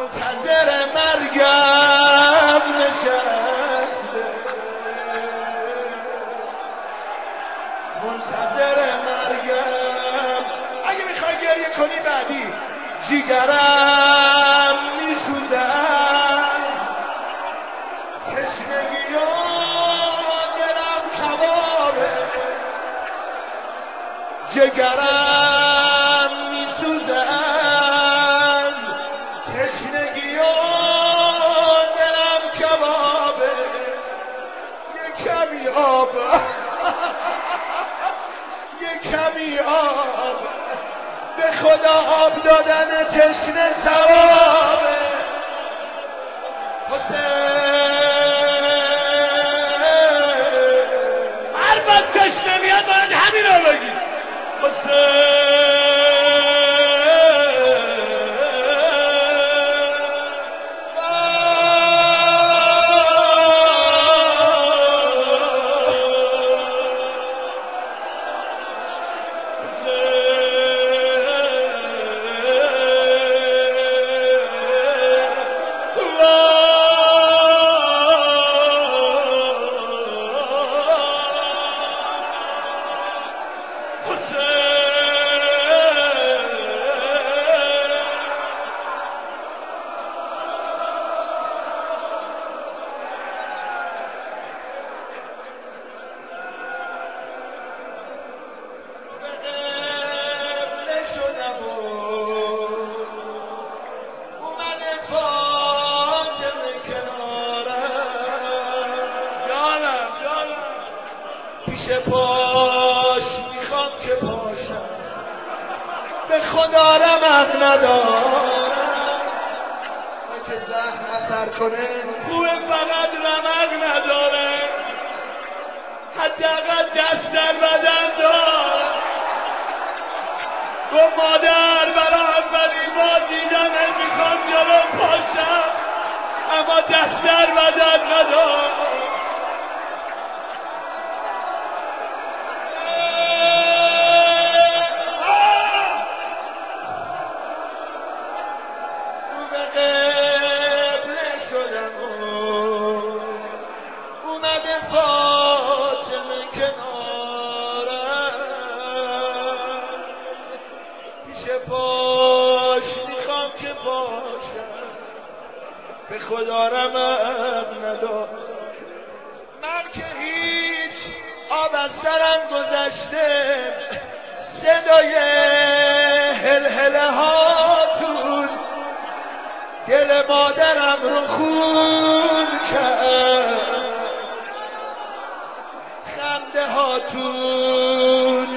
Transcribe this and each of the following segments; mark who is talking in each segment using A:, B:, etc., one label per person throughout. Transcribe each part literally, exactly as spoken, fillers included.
A: منتظر مرگم نشسته، منتظر مرگم. اگه میخوای گریه کنی بعدی جیگرم میسوزد، تشنگی و دلم کبابه، جگرم میسوزد، تشنگی و دلم کبابه. یه کمی آب یه کمی آب، به خدا آب دادن تشنه ثوابه.
B: هر وقت تشنه میاد باید همین رو بگی.
A: پیش پاش میخوام که پاشم، به خدا رمق ندارم. من که زهر اثر کنه خوبه، فقط رمق نداره، حداقل دست در بدن داره. گفت مادر برای اولین بار دیدنت میخوام جلو پاشم، اما دست در بدن نداره. اومده فاطمه کنارم، پیش پاش میخوام که باشم، به خدا رمق ندار. من که هیچ آب از سرم گذشته، صدای هلهله هاتون دل مادرم رو خون کرد، خنده هاتون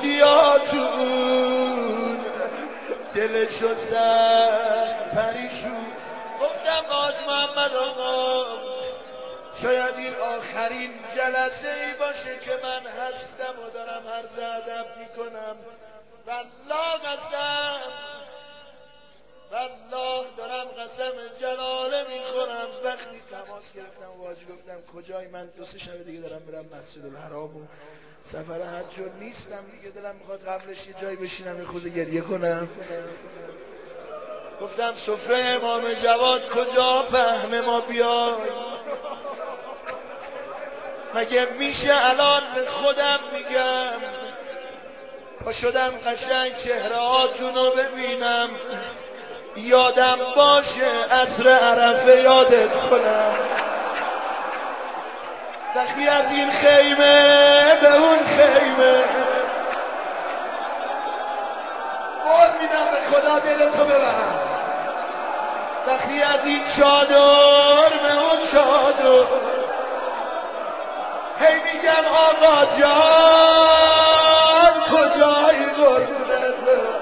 A: شادیاتون دلشو سخت پریشون. گفتم آج محمد آقا شاید این آخرین جلسه ای باشه که من هستم و دارم عرض ادب میکنم. والله قسم، والله دارم قسم جلاله میخورم. وقتی تماس گرفتم و واجی گفتم کجای، من دو سه شب دیگه دارم میرم مسجد الحرام و سفر حج و نیستم دیگه، دلم میخواد قبلش یه جایی بشینم یه خود گریه کنم. گفتم سفره امام جواد کجا، پهن ما بیای. مگه میشه الان به خودم میگم، پا شدم قشنگ چهره هاتون رو ببینم، یادم باشه عصر عرفه یادت کنم. وقتی از این خیمه به اون خیمه، قول میدم به خدا دلتو ببر. وقتی از این چادر به اون چادر، هی میگم آقا جان کجایی قربونت برم.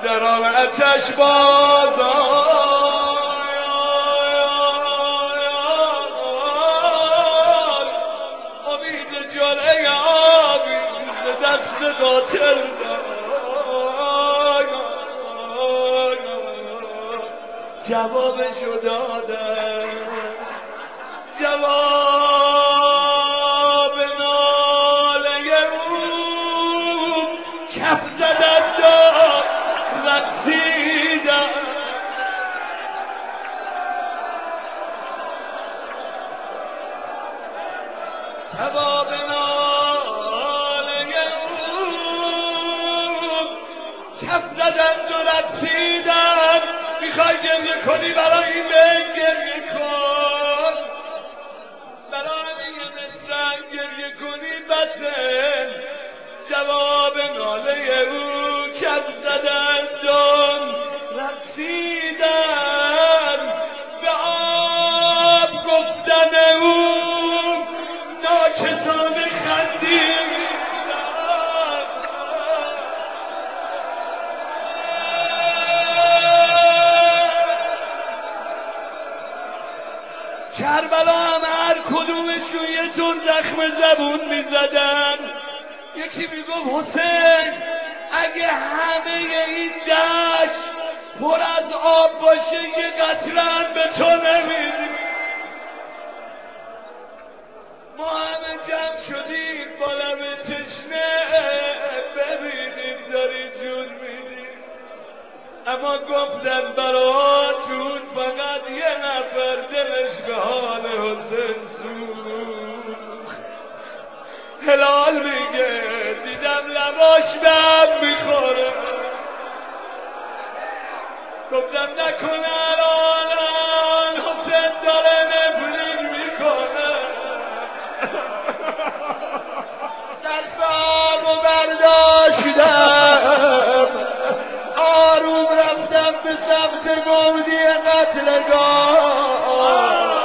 B: درام اتش بازار امید جرعه آبی دست قاتل داد جوابشو دادم جواب ناله او کف زدن داد رقصیدن جواب ناله او کف زدن و رقصیدن میخوای گریه کنی برای این بین گریه کن برای یه مصرع گریه کنی بسه جواب ناله او کف زدن دم رقصیدن به آب گفتن او ناکسانه خندیدن کربلا هم هر کدومشون یه طور زخم زبون میزدن یکی میگفت حسین اگه همه این دشت پر از آب باشه یه قطره به تو نمیدیم ما همه جمع شدیم با لب تشنه ببینیم داری جون میدی اما گفتن براتون فقط یه نفر دلش به حال حسین سوخت هلال میگه دیدم لباش به هم میخوره گفتم نکنه الان حسین داره نفرین میکنه
A: سرسامو برداشتم آروم رفتم به سمت گودی قتلگاه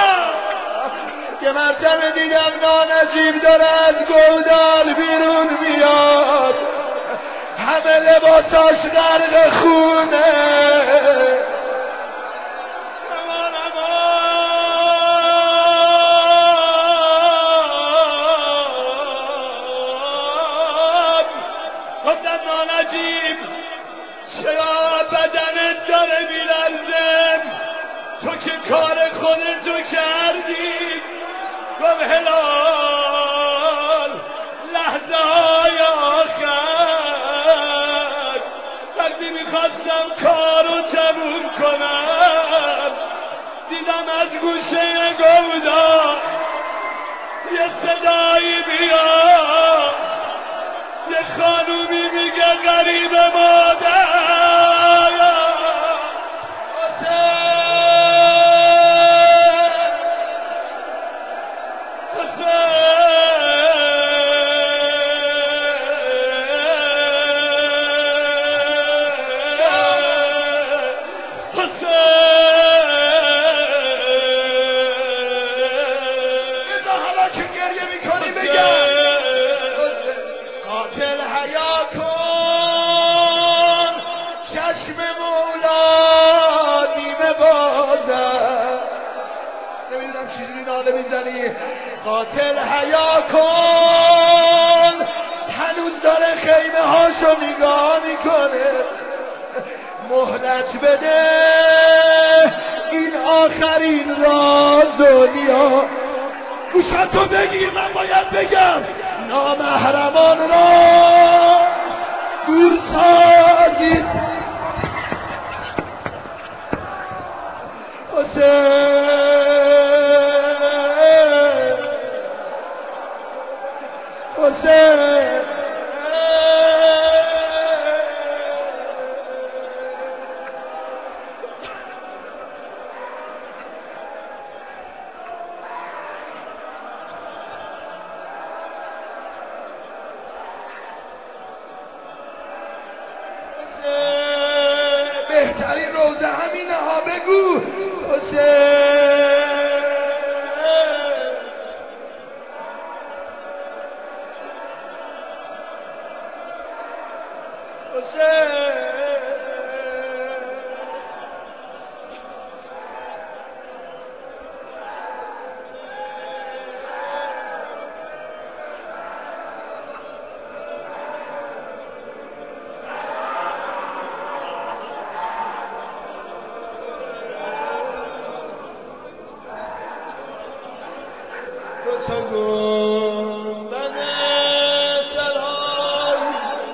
A: یه مرتبه دیدم نانجیب داره از گودال بیرون میاد همه لباساش غرق خونه
B: امان امان گفتم نانجیب چرا بدنت داره میلرزه تو که کار خودتو کردی گفت هلال لحظه های آخر وقتی میخواستم کارو تموم کنم دیدم از گوشه گودا یه صدایی میاد یه خانومی میگه غریب مادر
A: قاتل حیا کن چشم مولا نیمه بازه نمیدونم چجوری ناله میزنی قاتل حیا کن هنوز داره خیمه هاشو نگاه میکنه مهلت بده این آخرین راز و نیا گوشتو بگیر من باید بگم نامحرمان را دور سازید حسین حسین بهترین روزه همینه ها بگو حسین
B: گنبد طلایی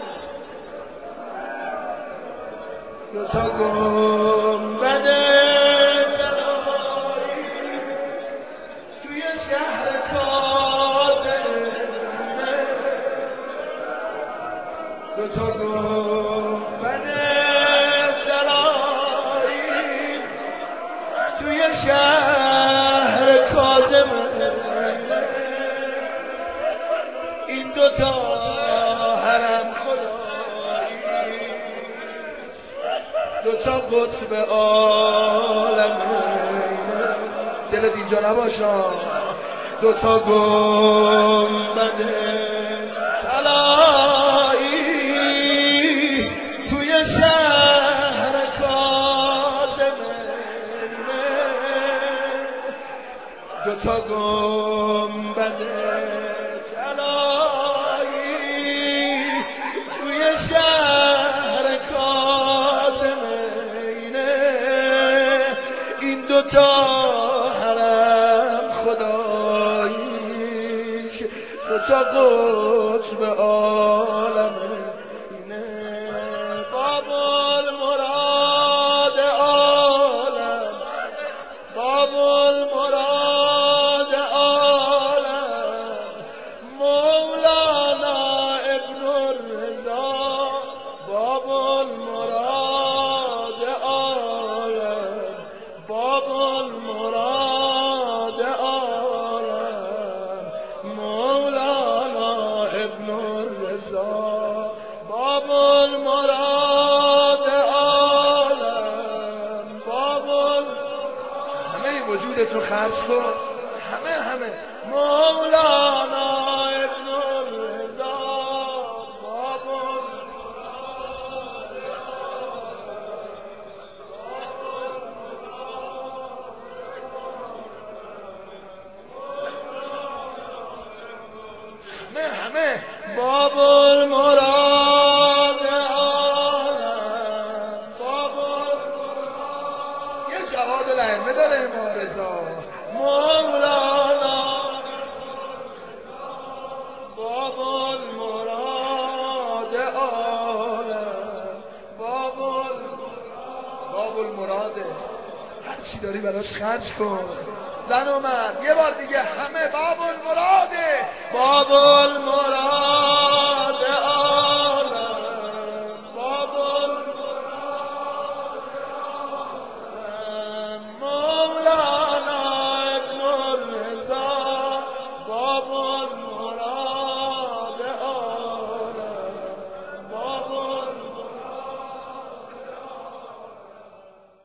B: دو تا گنبد طلایی توی شهر کاظمه دو تا گنبد طلایی توی شهر کاظمه این دو تا حرم خدایی دو تا قطب عالمه دلت اینجا نباشا دو تا گنبد طلایی توی شهر کاظمه دو تا گنبد طلایی توی شهر کاظمه این دو تا حرم خداییش دو تا قطب عالمه باب المراد عالم باب المراد عالم مولانا ابن الرضا باب المراد عالم باب المراد عالم مولانا ابن الرضا باب المراد عالم باب همه وجودتو خرج کن همه همه مولانا ابن الرضا باب همه همه باب المراد عالم باب یه جواد الائمه داره امام رضا مولانا باب المراد عالم باب باب المراده هر چی داری براش خرج کن زن و مرد یه بار دیگه همه باب المراده باب المراد